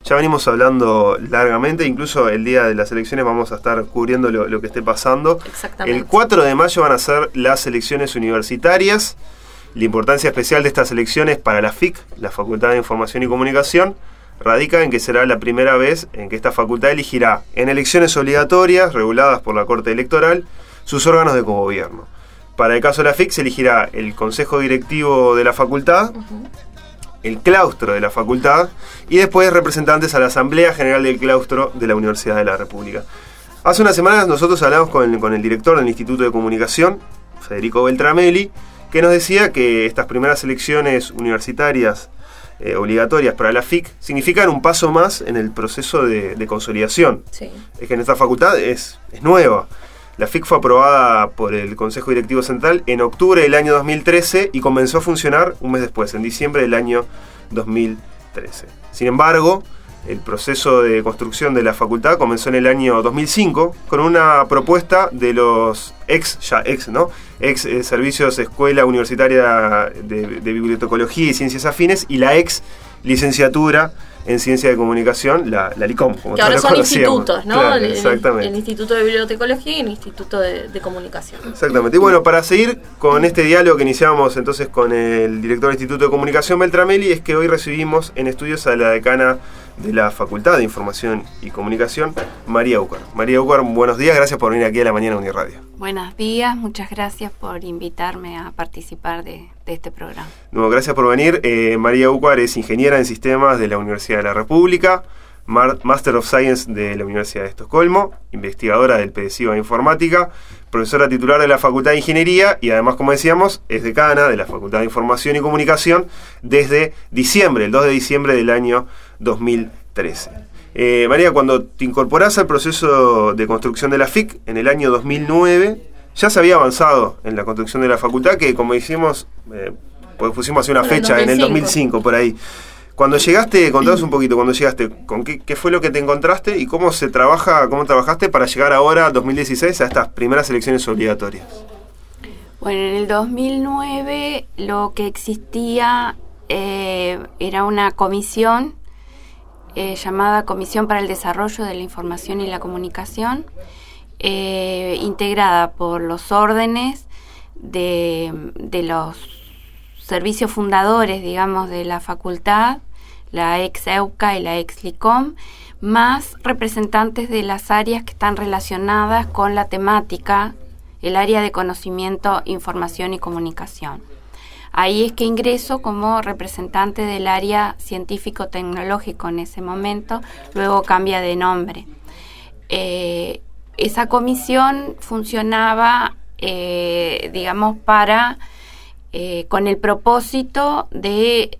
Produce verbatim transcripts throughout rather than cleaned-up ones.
Ya venimos hablando largamente, incluso el día de las elecciones vamos a estar cubriendo lo, lo que esté pasando. Exactamente. El cuatro de mayo van a ser las elecciones universitarias. La importancia especial de estas elecciones para la F I C, la Facultad de Información y Comunicación, radica en que será la primera vez en que esta facultad elegirá en elecciones obligatorias, reguladas por la Corte Electoral, sus órganos de cogobierno. Para el caso de la F I C se elegirá el Consejo Directivo de la Facultad, uh-huh. el claustro de la facultad y después representantes a la Asamblea General del Claustro de la Universidad de la República. Hace unas semanas nosotros hablamos con el, con el director del Instituto de Comunicación, Federico Beltramelli, que nos decía que estas primeras elecciones universitarias eh, obligatorias para la F I C significan un paso más en el proceso de, de consolidación. Sí. Es que en esta facultad es, es nueva. La F I C fue aprobada por el Consejo Directivo Central en octubre del año dos mil trece y comenzó a funcionar un mes después, en diciembre del año dos mil trece. Sin embargo, el proceso de construcción de la facultad comenzó en el año dos mil cinco con una propuesta de los ex, ya ex, ¿no? Ex eh, servicios Escuela Universitaria de, de Bibliotecología y Ciencias Afines y la ex licenciatura en Ciencia de Comunicación, la, la LICOM, como que ahora lo son conocíamos. institutos, ¿no? Claro, el, exactamente. El Instituto de Bibliotecología y el Instituto de, de Comunicación. Exactamente. Y bueno, para seguir con este diálogo que iniciamos entonces con el director del Instituto de Comunicación, Beltramelli, es que hoy recibimos en estudios a la decana de la Facultad de Información y Comunicación, María Ucar. María Ucar, buenos días, gracias por venir aquí a la mañana a Uniradio. Buenos días, muchas gracias por invitarme a participar de, de este programa. No, gracias por venir. Eh, María Ucar es ingeniera en sistemas de la Universidad de la República, Mar- Master of Science de la Universidad de Estocolmo, investigadora del PEDESIVA de Informática, profesora titular de la Facultad de Ingeniería y además, como decíamos, es decana de la Facultad de Información y Comunicación desde diciembre, el dos de diciembre del año dos mil trece. Eh, María, cuando te incorporás al proceso de construcción de la F I C en el año dos mil nueve, ya se había avanzado en la construcción de la facultad, que como dijimos, eh, pues pusimos así una bueno, fecha en el dos mil cinco, por ahí. Cuando llegaste, contanos un poquito, cuando llegaste, ¿con qué, qué fue lo que te encontraste y cómo se trabaja, cómo trabajaste para llegar ahora, dos mil dieciséis, a estas primeras elecciones obligatorias? Bueno, en el dos mil nueve lo que existía eh, era una comisión eh, llamada Comisión para el Desarrollo de la Información y la Comunicación, eh, integrada por los órdenes de, de los servicios fundadores, digamos, de la facultad, la ex EUCA y la ex LICOM, más representantes de las áreas que están relacionadas con la temática, el área de conocimiento, información y comunicación. Ahí es que ingreso como representante del área científico-tecnológico en ese momento, luego cambia de nombre. Eh, esa comisión funcionaba, eh, digamos, para, eh, con el propósito de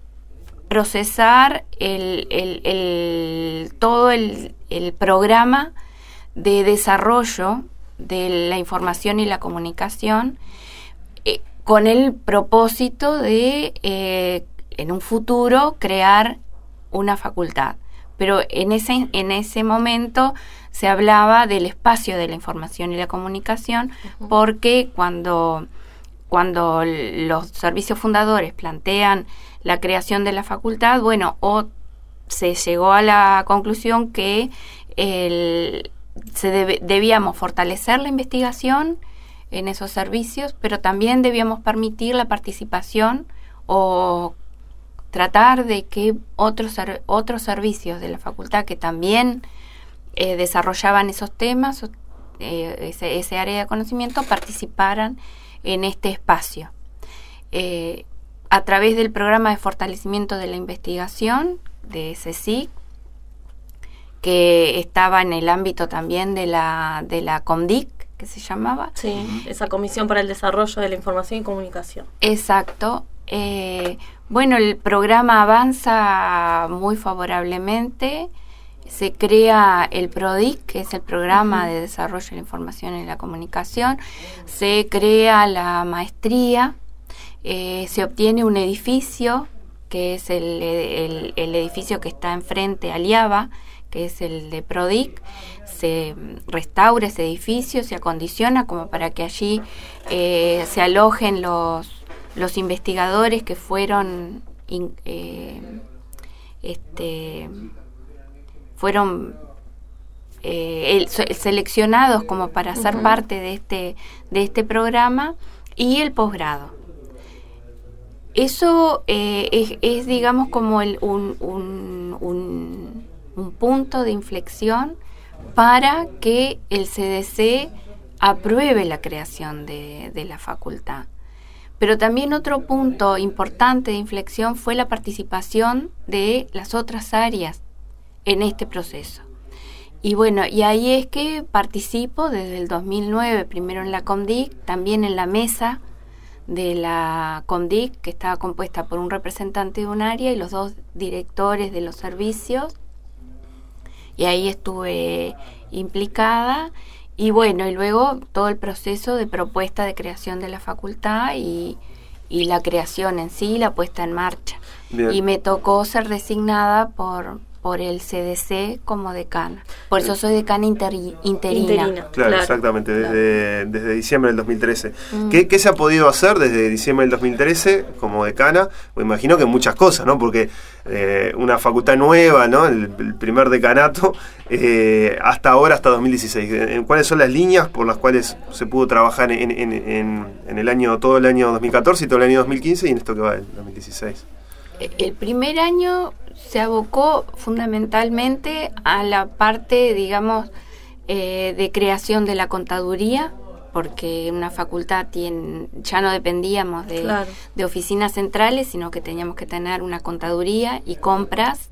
procesar el, el, el, todo el, el programa de desarrollo de la información y la comunicación, eh, con el propósito de, eh, en un futuro, crear una facultad. Pero en ese, en ese momento se hablaba del espacio de la información y la comunicación, uh-huh. porque cuando, cuando los servicios fundadores plantean la creación de la facultad, bueno, o se llegó a la conclusión que el, se debe, debíamos fortalecer la investigación en esos servicios, pero también debíamos permitir la participación o tratar de que otros otros servicios de la facultad que también eh, desarrollaban esos temas, eh, ese, ese área de conocimiento, participaran en este espacio. Eh, a través del programa de fortalecimiento de la investigación de CSIC, que estaba en el ámbito también de la, de la COMDIC, que se llamaba. Sí, esa Comisión para el Desarrollo de la Información y Comunicación. Exacto. Eh, bueno, el programa avanza muy favorablemente. Se crea el PRODIC, que es el Programa uh-huh. de Desarrollo de la Información y la Comunicación. Se crea la maestría. Eh, se obtiene un edificio, que es el, el, el edificio que está enfrente al IABA, que es el de PRODIC. Se restaura ese edificio, se acondiciona como para que allí eh, se alojen los, los investigadores que fueron in, eh, este, fueron eh, el, seleccionados como para ser uh-huh. parte de este, de este programa, y el posgrado. Eso eh, es, es, digamos, como el, un, un, un, un punto de inflexión para que el C D C apruebe la creación de, de la facultad. Pero también otro punto importante de inflexión fue la participación de las otras áreas en este proceso. Y bueno, y ahí es que participo desde el dos mil nueve, primero en la COMDIC, también en la mesa de la COMDIC, que estaba compuesta por un representante de un área y los dos directores de los servicios, y ahí estuve implicada. Y bueno, y luego todo el proceso de propuesta de creación de la facultad y, y la creación en sí, la puesta en marcha. Bien. Y me tocó ser designada por, por el C D C como decana. Por eso soy decana interi- interina. interina. Claro, claro, exactamente, desde, desde diciembre del dos mil trece. Mm. ¿Qué, ¿Qué se ha podido hacer desde diciembre del dos mil trece como decana? Pues imagino que muchas cosas, ¿no? Porque eh, una facultad nueva, ¿no? El, el primer decanato, eh, hasta ahora, hasta dos mil dieciséis. ¿Cuáles son las líneas por las cuales se pudo trabajar en, en, en, en el año, todo el año dos mil catorce y todo el año dos mil quince y en esto que va el dos mil dieciséis? El primer año se abocó fundamentalmente a la parte, digamos, eh, de creación de la contaduría, porque una facultad tiene, ya no dependíamos de, claro. de oficinas centrales, sino que teníamos que tener una contaduría y compras.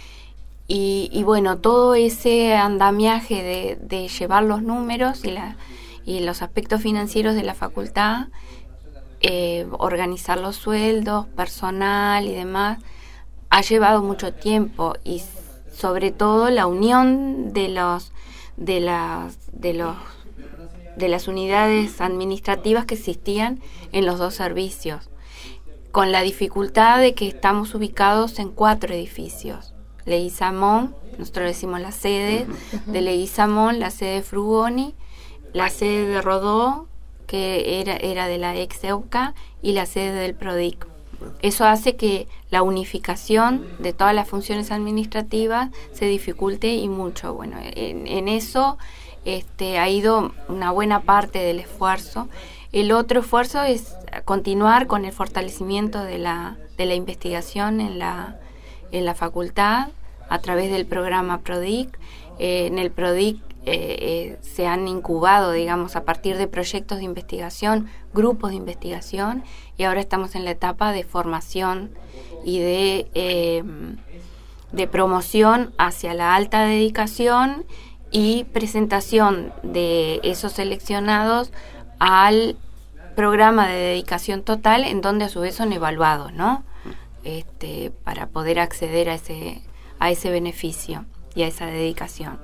Y, y bueno, todo ese andamiaje de, de llevar los números y, la, y los aspectos financieros de la facultad, eh, organizar los sueldos, personal y demás, ha llevado mucho tiempo, y sobre todo la unión de los de las de los de las unidades administrativas que existían en los dos servicios, con la dificultad de que estamos ubicados en cuatro edificios. Leguizamón, nosotros decimos la sede uh-huh. de Leguizamón, la sede de Frugoni, la sede de Rodó, que era, era de la ex EUCA, y la sede del PRODIC. Eso hace que la unificación de todas las funciones administrativas se dificulte y mucho. Bueno, en, en eso este, ha ido una buena parte del esfuerzo. El otro esfuerzo es continuar con el fortalecimiento de la, de la investigación en la, en la facultad a través del programa PRODIC. Eh, en el PRODIC eh, eh, se han incubado, digamos, a partir de proyectos de investigación, grupos de investigación, y ahora estamos en la etapa de formación y de, eh, de promoción hacia la alta dedicación y presentación de esos seleccionados al programa de dedicación total, en donde a su vez son evaluados, ¿no? Este, para poder acceder a ese, a ese beneficio y a esa dedicación.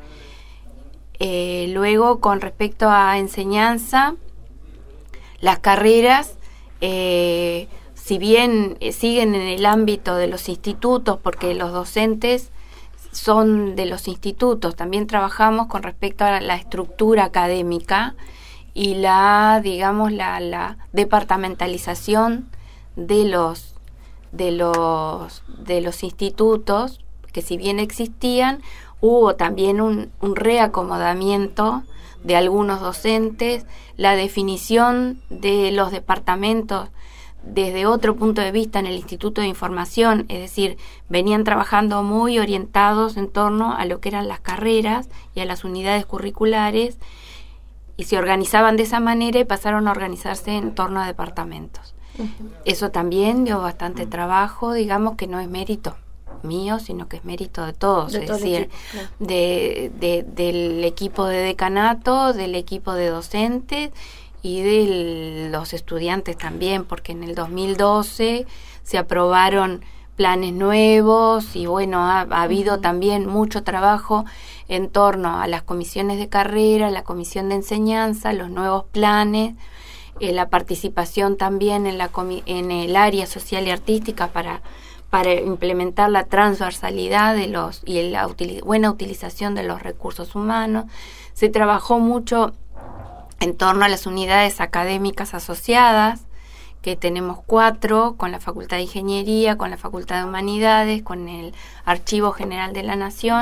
Eh, luego, con respecto a enseñanza, las carreras, eh, si bien eh, siguen en el ámbito de los institutos, porque los docentes son de los institutos, también trabajamos con respecto a la estructura académica y la, digamos, la, la departamentalización de los, de los, de los institutos, que si bien existían, hubo también un, un reacomodamiento de algunos docentes, la definición de los departamentos desde otro punto de vista en el Instituto de Información, es decir, venían trabajando muy orientados en torno a lo que eran las carreras y a las unidades curriculares, y se organizaban de esa manera y pasaron a organizarse en torno a departamentos. Uh-huh. Eso también dio bastante trabajo, digamos que no es mérito mío, sino que es mérito de todos, de es todo decir, equipo, claro. de, de, del equipo de decanato, del equipo de docentes y de los estudiantes también, porque en el dos mil doce se aprobaron planes nuevos y bueno, ha, ha habido uh-huh. también mucho trabajo en torno a las comisiones de carrera, la comisión de enseñanza, los nuevos planes, eh, la participación también en, la comi- en el área social y artística para para implementar la transversalidad de los y la util, buena utilización de los recursos humanos. Se trabajó mucho en torno a las unidades académicas asociadas, que tenemos cuatro, con la Facultad de Ingeniería, con la Facultad de Humanidades, con el Archivo General de la Nación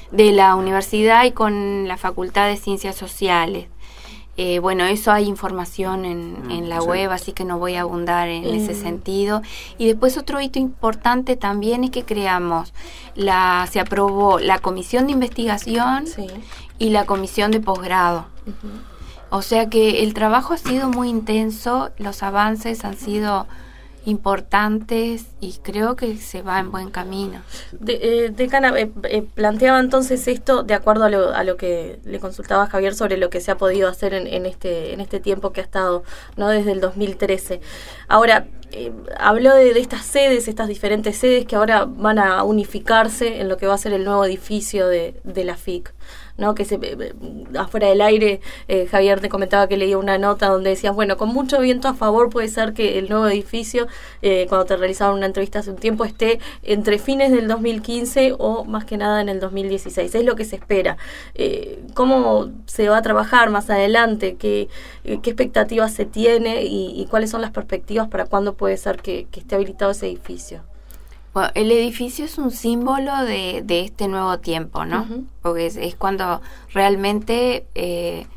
de la universidad y con la Facultad de Ciencias Sociales. Eh, bueno, eso hay información en, en la sí. web, así que no voy a abundar en mm. ese sentido. Y después otro hito importante también es que creamos, la se aprobó la comisión de investigación sí. y la comisión de posgrado. Uh-huh. O sea que el trabajo ha sido muy intenso, los avances han sido importantes y creo que se va en buen camino. De, eh, Decana, eh, eh, planteaba entonces esto de acuerdo a lo, a lo que le consultaba Javier sobre lo que se ha podido hacer en, en este en este tiempo que ha estado, ¿no?, desde el dos mil trece. Ahora, eh, habló de, de estas sedes, estas diferentes sedes que ahora van a unificarse en lo que va a ser el nuevo edificio de, de la F I C, ¿no? Que se, afuera del aire, eh, Javier te comentaba que leía una nota donde decías, bueno, con mucho viento a favor puede ser que el nuevo edificio, eh, cuando te realizaron una entrevista hace un tiempo, esté entre fines del dos mil quince o más que nada en el dos mil dieciséis. Es lo que se espera. Eh, ¿Cómo se va a trabajar más adelante? ¿Qué, eh, qué expectativas se tiene y, y cuáles son las perspectivas para cuándo puede ser que, que esté habilitado ese edificio? Bueno, el edificio es un símbolo de, de este nuevo tiempo, ¿no? Uh-huh. Porque es, es cuando realmente eh,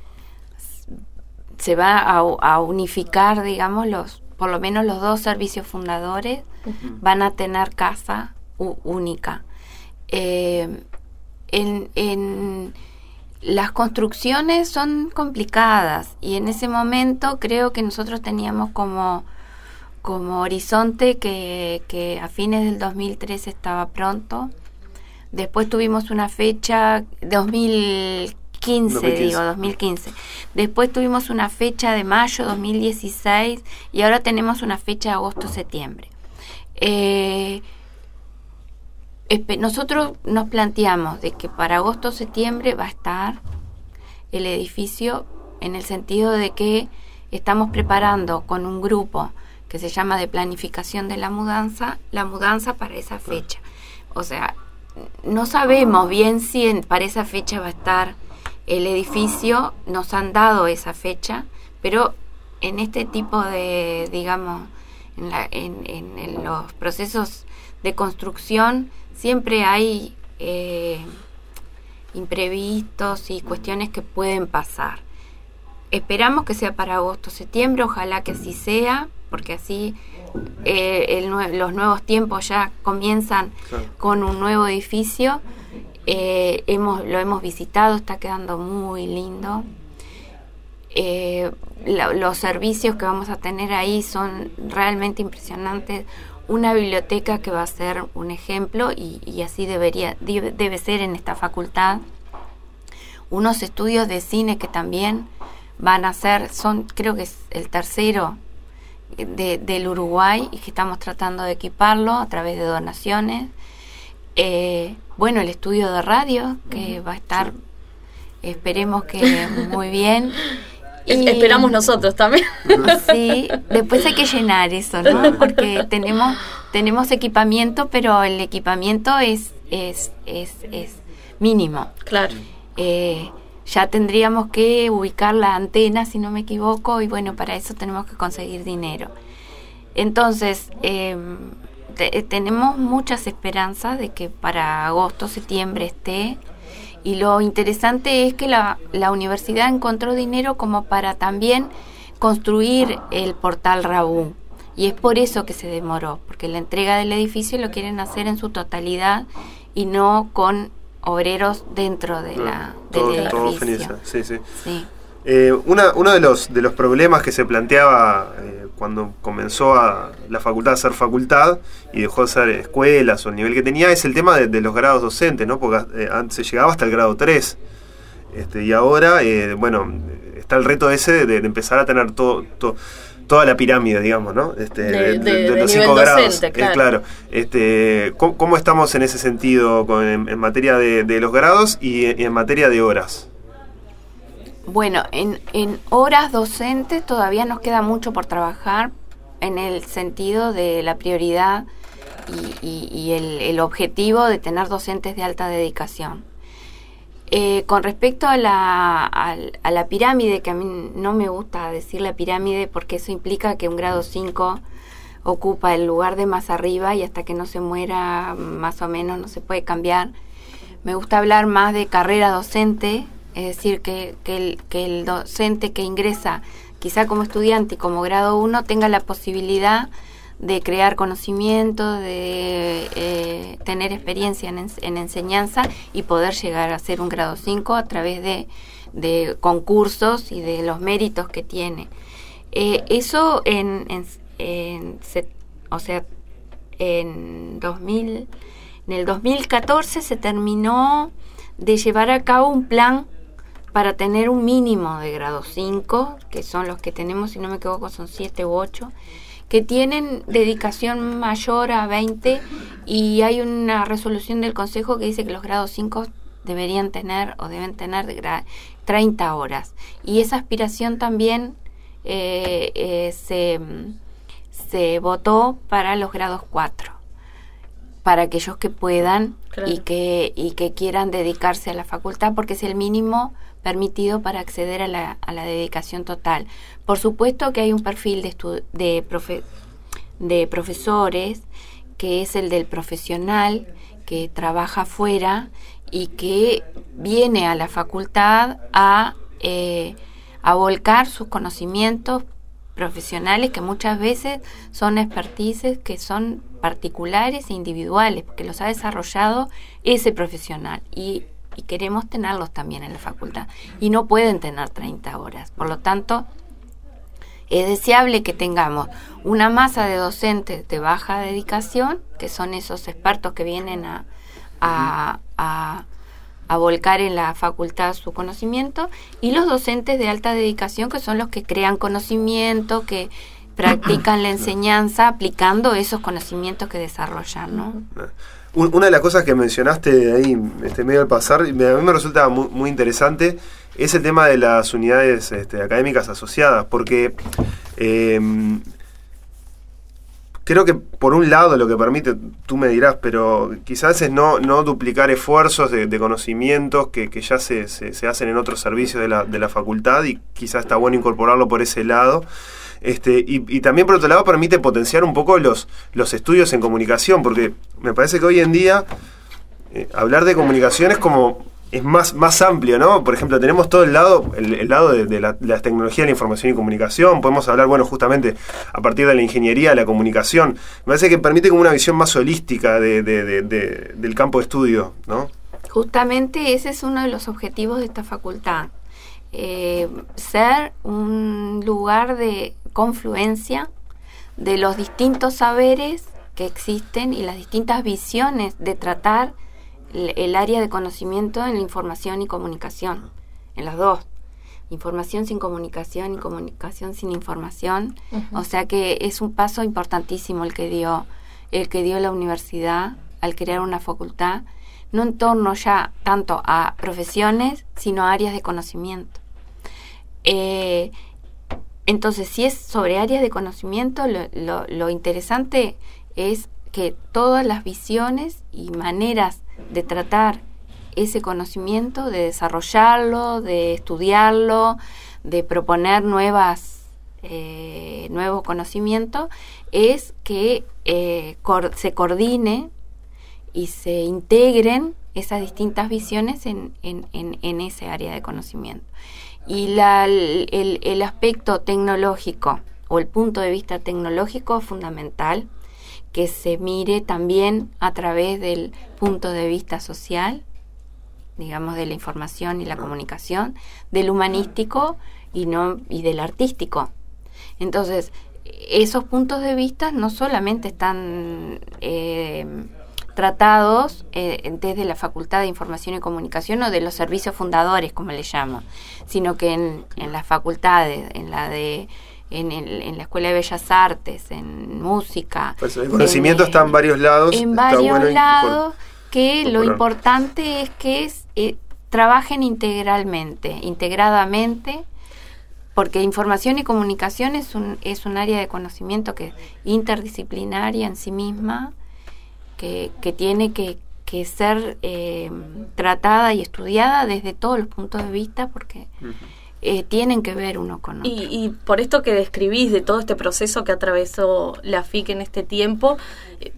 se va a, a unificar, digamos, los por lo menos los dos servicios fundadores uh-huh. van a tener casa u, única. Eh, en, en las construcciones son complicadas y en ese momento creo que nosotros teníamos como como horizonte que, que a fines del dos mil trece estaba pronto. Después tuvimos una fecha, dos mil quince, dos mil quince. digo, dos mil quince. Después tuvimos una fecha de mayo dos mil dieciséis y ahora tenemos una fecha de agosto-septiembre. Eh, espe- nosotros nos planteamos de que para agosto-septiembre va a estar el edificio, en el sentido de que estamos preparando con un grupo que se llama de planificación de la mudanza, la mudanza para esa fecha. O sea, no sabemos bien si en, para esa fecha va a estar el edificio, nos han dado esa fecha, pero en este tipo de, digamos, en, la, en, en, en los procesos de construcción siempre hay eh, imprevistos y cuestiones que pueden pasar. Esperamos que sea para agosto, septiembre, ojalá que así sea, porque así eh, el nue- los nuevos tiempos ya comienzan claro. con un nuevo edificio. Eh, hemos lo hemos visitado, está quedando muy lindo. Eh, la, los servicios que vamos a tener ahí son realmente impresionantes. Una biblioteca que va a ser un ejemplo y, y así debería debe, debe ser en esta facultad. Unos estudios de cine que también van a ser, son creo que es el tercero de, del Uruguay y que estamos tratando de equiparlo a través de donaciones. Eh, bueno, el estudio de radio que uh-huh. va a estar, sí. esperemos que muy bien. Y, esperamos nosotros también. Sí, después hay que llenar eso, ¿no? Porque tenemos tenemos equipamiento, pero el equipamiento es es es, es mínimo. Claro. Eh, ya tendríamos que ubicar la antena, si no me equivoco, y bueno, para eso tenemos que conseguir dinero. Entonces, eh, te, tenemos muchas esperanzas de que para agosto, septiembre esté, y lo interesante es que la, la universidad encontró dinero como para también construir el portal Rabú, y es por eso que se demoró, porque la entrega del edificio lo quieren hacer en su totalidad y no con obreros dentro de la todo, del todo edificio. Fenicia. Sí, sí. Sí. Eh, una, uno de los de los problemas que se planteaba eh, cuando comenzó a la facultad a ser facultad y dejó de ser escuelas o el nivel que tenía es el tema de, de los grados docentes, ¿no? Porque eh, antes se llegaba hasta el grado tres. Este, y ahora, eh, bueno, está el reto ese de, de empezar a tener todo, todo toda la pirámide, digamos, ¿no? Este, de, de, de, de, de los de cinco grados. docente, claro. Eh, claro. Este, ¿cómo, ¿Cómo estamos en ese sentido con, en, en materia de, de los grados y, y en materia de horas? Bueno, en, en horas docentes todavía nos queda mucho por trabajar en el sentido de la prioridad y, y, y el, el objetivo de tener docentes de alta dedicación. Eh, con respecto a la, a, a la pirámide, que a mí no me gusta decir la pirámide porque eso implica que un grado cinco ocupa el lugar de más arriba y hasta que no se muera más o menos no se puede cambiar, me gusta hablar más de carrera docente, es decir, que, que, el, que el docente que ingresa quizá como estudiante y como grado uno tenga la posibilidad de crear conocimiento, de eh, tener experiencia en, en enseñanza y poder llegar a ser un grado cinco a través de, de concursos y de los méritos que tiene. Eh, eso en, en, en se, o sea, en dos mil, en el dos mil catorce se terminó de llevar a cabo un plan para tener un mínimo de grado cinco, que son los que tenemos, si no me equivoco, son siete u ocho, que tienen dedicación mayor a veinte, y hay una resolución del Consejo que dice que los grados cinco deberían tener o deben tener treinta horas. Y esa aspiración también eh, eh, se, se votó para los grados cuatro, para aquellos que puedan, claro, y que, y que quieran dedicarse a la facultad, porque es el mínimo permitido para acceder a la, a la dedicación total. Por supuesto que hay un perfil de, estu- de, profe- de profesores, que es el del profesional, que trabaja afuera y que viene a la facultad a, eh, a volcar sus conocimientos profesionales, que muchas veces son expertices que son particulares e individuales, porque los ha desarrollado ese profesional, y y queremos tenerlos también en la facultad, y no pueden tener treinta horas. Por lo tanto, es deseable que tengamos una masa de docentes de baja dedicación, que son esos expertos que vienen a, a, a, a volcar en la facultad su conocimiento, y los docentes de alta dedicación, que son los que crean conocimiento, que practican la enseñanza aplicando esos conocimientos que desarrollan, ¿no? Una de las cosas que mencionaste ahí, este, medio al pasar, a mí me resulta muy, muy interesante, es el tema de las unidades este, académicas asociadas, porque eh, creo que por un lado lo que permite, tú me dirás, pero quizás es no, no duplicar esfuerzos de, de conocimientos que, que ya se, se, se hacen en otros servicios de la, de la facultad, y quizás está bueno incorporarlo por ese lado. Este, y, y también por otro lado permite potenciar un poco los, los estudios en comunicación, porque me parece que hoy en día eh, hablar de comunicación es como es más, más amplio, ¿no? Por ejemplo, tenemos todo el lado el, el lado de, de, la, de la tecnología de la información y comunicación, podemos hablar, bueno, justamente a partir de la ingeniería, la comunicación. Me parece que permite como una visión más holística de, de, de, de, del campo de estudio, ¿no? Justamente ese es uno de los objetivos de esta facultad. Eh, ser un lugar de confluencia de los distintos saberes que existen y las distintas visiones de tratar el, el área de conocimiento en la información y comunicación, en las dos, información sin comunicación y comunicación sin información. Uh-huh. O sea que es un paso importantísimo el que dio el que dio la universidad al crear una facultad, no en torno ya tanto a profesiones, sino a áreas de conocimiento. Eh, entonces, si es sobre áreas de conocimiento, lo, lo, lo interesante es que todas las visiones y maneras de tratar ese conocimiento, de desarrollarlo, de estudiarlo, de proponer nuevas eh, nuevo conocimiento, es que eh, cor- se coordine y se integren esas distintas visiones en, en, en, en ese área de conocimiento. Y la, el, el aspecto tecnológico o el punto de vista tecnológico es fundamental, que se mire también a través del punto de vista social, digamos, de la información y la comunicación, del humanístico y, no, y del artístico. Entonces, esos puntos de vista no solamente están eh, tratados eh, desde la Facultad de Información y Comunicación o de los servicios fundadores, como le llamo, sino que en, en las facultades, en la de en, el, en la Escuela de Bellas Artes, en música. Pues el conocimiento en, está en varios lados. En varios bueno lados, y, que por, lo por importante es que es, eh, trabajen integralmente, integradamente, porque información y comunicación es un, es un área de conocimiento que es interdisciplinaria en sí misma, que, que tiene que, que ser eh, tratada y estudiada desde todos los puntos de vista, porque uh-huh. eh, tienen que ver uno con otro. Y, y por esto que describís de todo este proceso que atravesó la F I C en este tiempo, eh,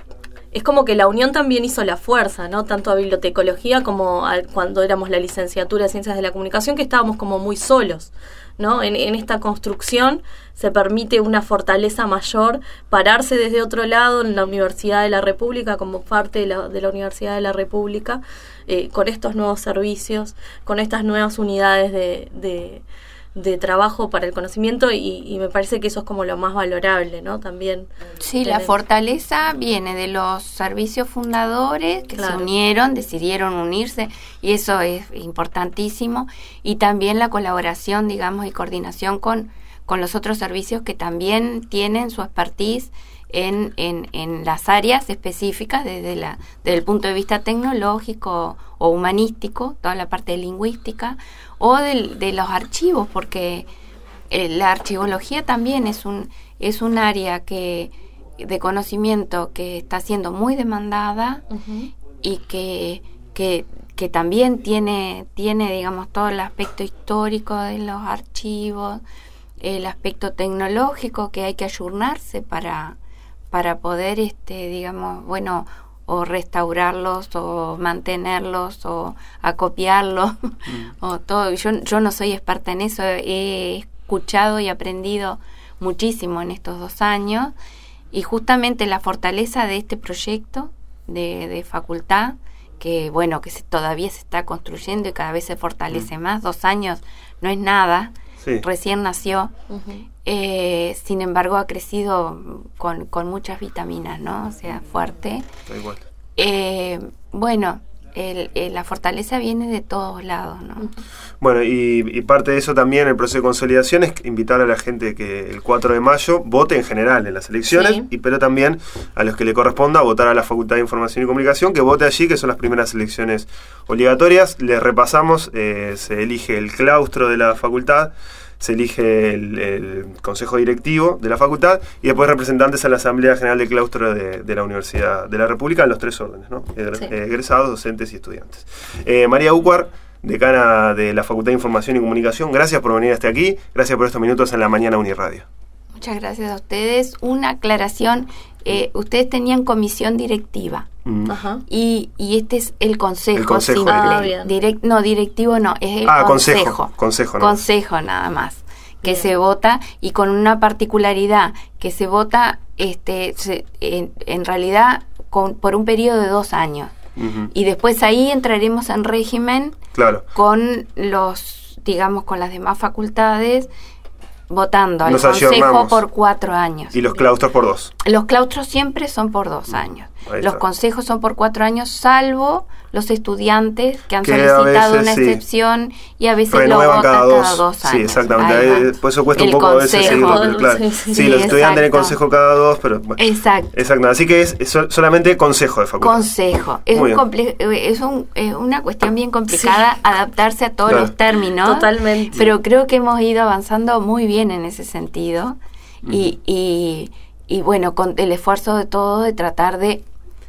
es como que la unión también hizo la fuerza, ¿no? Tanto a bibliotecología como a, cuando éramos la licenciatura de Ciencias de la Comunicación, que estábamos como muy solos, ¿no? En, en esta construcción se permite una fortaleza mayor, pararse desde otro lado en la Universidad de la República, como parte de la, de la Universidad de la República, eh, con estos nuevos servicios, con estas nuevas unidades de... de de trabajo para el conocimiento y, y me parece que eso es como lo más valorable, ¿no? También. Sí, tener... la fortaleza viene de los servicios fundadores que claro. se unieron, decidieron unirse y eso es importantísimo, y también la colaboración, digamos, y coordinación con, con los otros servicios que también tienen su expertise en, en, en las áreas específicas desde, la, desde el punto de vista tecnológico o humanístico, toda la parte de lingüística, o de, de los archivos, porque eh, la archivología también es un es un área que de conocimiento que está siendo muy demandada uh-huh. y que, que que también tiene tiene digamos todo el aspecto histórico de los archivos, el aspecto tecnológico que hay que ayornarse para para poder este digamos bueno o restaurarlos o mantenerlos o acopiarlos mm. o todo. Yo, yo no soy experta en eso, he escuchado y aprendido muchísimo en estos dos años y justamente la fortaleza de este proyecto de, de facultad, que bueno, que se, todavía se está construyendo y cada vez se fortalece mm. más, dos años no es nada, sí. recién nació, uh-huh. eh, sin embargo ha crecido con, con muchas vitaminas, ¿no? O sea, fuerte. Da igual. Eh, bueno, el, el, la fortaleza viene de todos lados, ¿no? Bueno, y, y parte de eso también, el proceso de consolidación, es invitar a la gente que el cuatro de mayo vote en general en las elecciones, sí. y pero también a los que le corresponda votar a la Facultad de Información y Comunicación, que vote allí, que son las primeras elecciones obligatorias. Les repasamos, eh, se elige el claustro de la facultad, se elige el, el consejo directivo de la facultad y después representantes a la Asamblea General de Claustro de, de la Universidad de la República en los tres órdenes, ¿no? Sí. Egresados, docentes y estudiantes. Eh, María Ucuar, decana de la Facultad de Información y Comunicación, gracias por venir hasta aquí, gracias por estos minutos en la mañana Uniradio. Muchas gracias a ustedes. Una aclaración, eh, ustedes tenían comisión directiva. Mm. Ajá. Y, y este es el consejo, el consejo simple. Ah, Direct, no, directivo no, es el ah, consejo. Consejo, consejo, ¿no? Consejo nada más, que bien. Se vota y con una particularidad, que se vota este se, en, en realidad con, por un periodo de dos años. Uh-huh. Y después ahí entraremos en régimen claro. con los, digamos, con las demás facultades, votando al Nos consejo ayornamos. por cuatro años. Y los claustros por dos. Los claustros siempre son por dos años. Los consejos son por cuatro años, salvo los estudiantes que han que solicitado veces, una sí. excepción y a veces renuevan lo votan cada dos, cada dos años. Sí, exactamente. Por eso cuesta el un poco consejo, a veces seguirlo. Claro. Sí, sí, sí, los estudiantes en el consejo cada dos, pero bueno. Exacto. Exacto. Así que es, es solamente consejo de facultad. Consejo. Es, un comple- es, un, es una cuestión bien complicada sí. adaptarse a todos claro. los términos. Totalmente. Pero creo que hemos ido avanzando muy bien en ese sentido. Mm. Y, y, y bueno, con el esfuerzo de todo de tratar de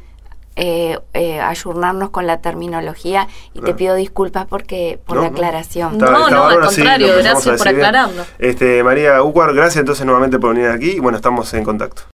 Eh, eh, ayornarnos con la terminología y claro. te pido disculpas porque por no, la aclaración. No, no, no al contrario, sí, gracias por aclararlo. Este, María Ucuar, gracias entonces nuevamente por venir aquí y bueno, estamos en contacto.